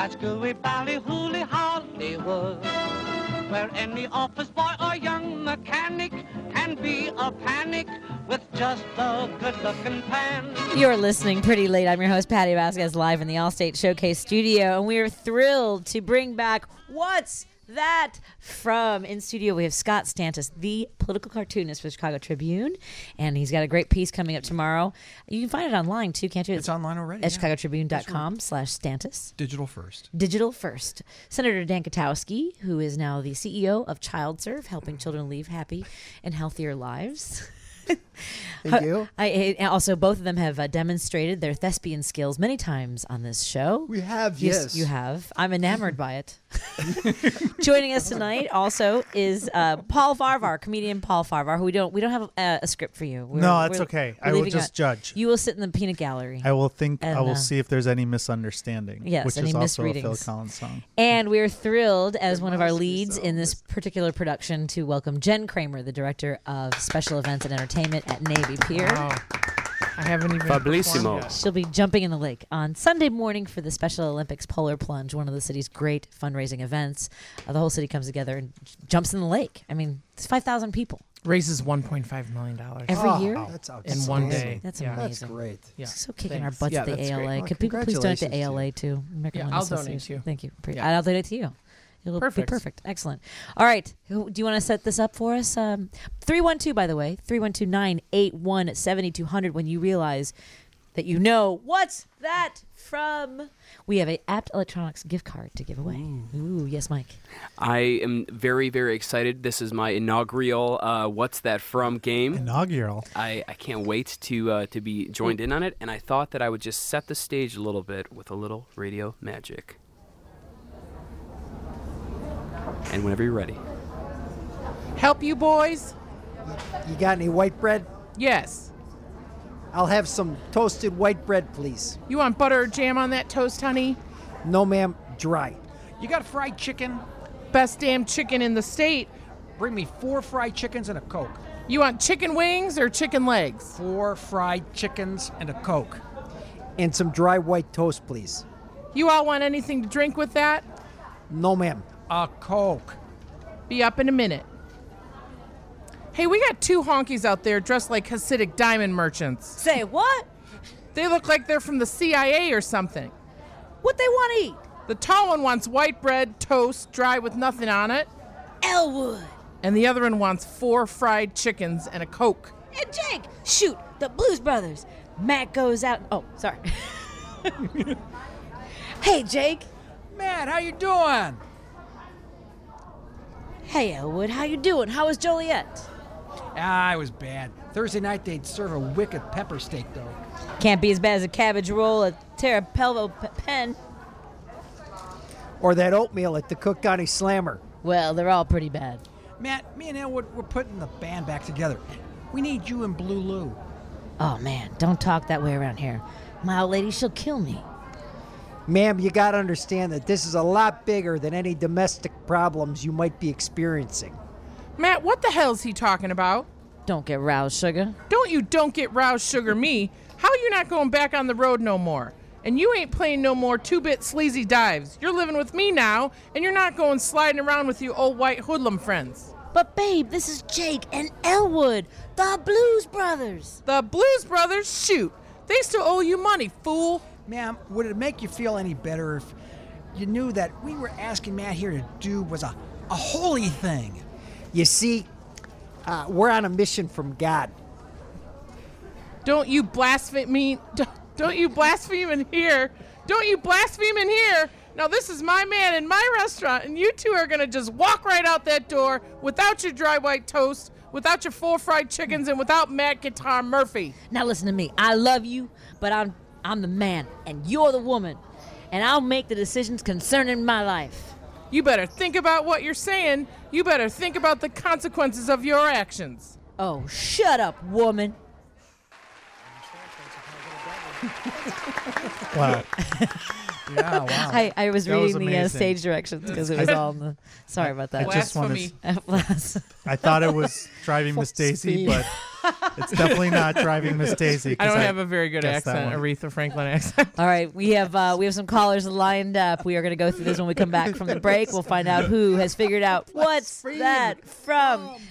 That's gooey ballyhooly Hollywood, where any office boy or young mechanic can be a panic with just a good-looking pan. You're listening Pretty Late. I'm your host, Patty Vasquez, live in the Allstate Showcase studio, and we are thrilled to bring back What's That From? In studio, we have Scott Stantis, the political cartoonist for the Chicago Tribune, and he's got a great piece coming up tomorrow. You can find it online, too, can't you? It's online already. At chicagotribune.com/Stantis. Digital first. Digital first. Senator Dan Katowski, who is now the CEO of ChildServe, helping children live happy and healthier lives. Thank you. And also, both of them have demonstrated their thespian skills many times on this show. We have, yes. You have. I'm enamored by it. Joining us tonight also is Paul Farvar, comedian Paul Farvar, who we don't have a script for you. That's okay. I will just judge. You will sit in the peanut gallery. I will see if there's any misunderstanding. Yes, which any is also a misreadings. Phil Collins song. And we're thrilled, as one of our leads in this particular production, to welcome Jen Kramer, the director of special events and entertainment at Navy Pier. Wow. I haven't even Fablissimo. yet. She'll be jumping in the lake on Sunday morning for the Special Olympics Polar Plunge, one of the city's great fundraising events. The whole city comes together and jumps in the lake. I mean, it's 5,000 people. Raises $1.5 million Every year? That's in one day. That's Yeah. That's amazing. great. Yeah. So kicking Thanks. our butts Yeah, at the that's ALA. great. Well, Could people please donate to congratulations to ALA too? American Yeah, Lung I'll donate Association. to you. Thank you. Yeah. I'll donate to you. It'll Perfect. be perfect. Excellent. All right. Do you want to set this up for us? 312, by the way, 312-981-7200 when you realize that you know what's that from. We have a Apt Electronics gift card to give away. Ooh, yes, Mike. I am very, very excited. This is my inaugural What's That From game. Inaugural. I can't wait to be joined in on it, and I thought that I would just set the stage a little bit with a little radio magic. And whenever you're ready. Help you boys? You got any white bread? Yes. I'll have some toasted white bread, please. You want butter or jam on that toast, honey? No, ma'am. Dry. You got fried chicken? Best damn chicken in the state. Bring me 4 fried chickens and a Coke. You want chicken wings or chicken legs? 4 fried chickens and a Coke. And some dry white toast, please. You all want anything to drink with that? No, ma'am. A Coke. Be up in a minute. Hey, we got 2 honkies out there dressed like Hasidic diamond merchants. Say what? They look like they're from the CIA or something. What they want to eat? The tall one wants white bread, toast, dry with nothing on it. Elwood. And the other one wants 4 fried chickens and a Coke. And Jake. Shoot, the Blues Brothers. Matt goes out. Oh, sorry. Hey, Jake. Matt, how you doing? Hey, Elwood. How you doing? How was Joliet? It was bad. Thursday night they'd serve a wicked pepper steak, though. Can't be as bad as a cabbage roll at Terra Pelvo Pen. Or that oatmeal at the Cook County Slammer. Well, they're all pretty bad. Matt, me and Elwood, we're putting the band back together. We need you and Blue Lou. Oh, man, don't talk that way around here. My old lady, she'll kill me. Ma'am, you gotta understand that this is a lot bigger than any domestic problems you might be experiencing. Matt, what the hell's he talking about? Don't get roused, sugar. Don't get roused, sugar me. How you not going back on the road no more? And you ain't playing no more 2-bit sleazy dives. You're living with me now, and you're not going sliding around with you old white hoodlum friends. But, babe, this is Jake and Elwood, the Blues Brothers. The Blues Brothers? Shoot. They still owe you money, fool. Ma'am, would it make you feel any better if you knew that we were asking Matt here to do was a holy thing? You see, we're on a mission from God. Don't you blaspheme Don't you blaspheme in here. Don't you blaspheme in here. Now, this is my man in my restaurant, and you two are going to just walk right out that door without your dry white toast, without your 4 fried chickens, and without Matt Guitar Murphy. Now, listen to me. I love you, but I'm the man, and you're the woman, and I'll make the decisions concerning my life. You better think about what you're saying. You better think about the consequences of your actions. Oh, shut up, woman. Wow. Yeah, wow. I was That was reading the amazing. stage directions because it was all in the... Sorry about that. I just wanted Blasphemy. I thought it was Driving Miss Daisy, speed. but It's definitely not Driving Miss Daisy. I don't have a very good guessed that accent, one. Aretha Franklin accent. All right, we have some callers lined up. We are going to go through this when we come back from the break. We'll find out who has figured out what's that from.